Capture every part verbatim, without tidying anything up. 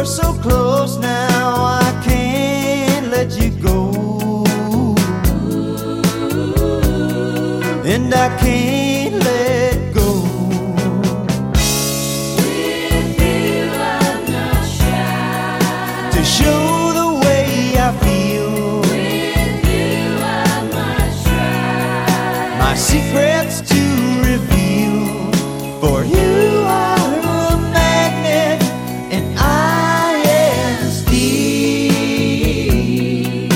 so close now, I can't let you go. And I can't let go. With you I'm not shy To show the way I feel. With you I might try My secrets to reveal. For you are a magnet and I am steel.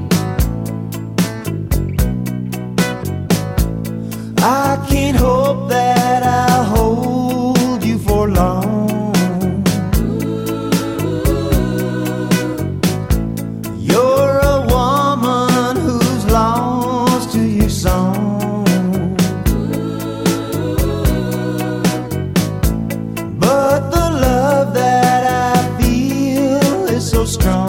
I can't hope that I'll hold you for long. You're a woman who's lost to your song. But the love that I feel is so strong.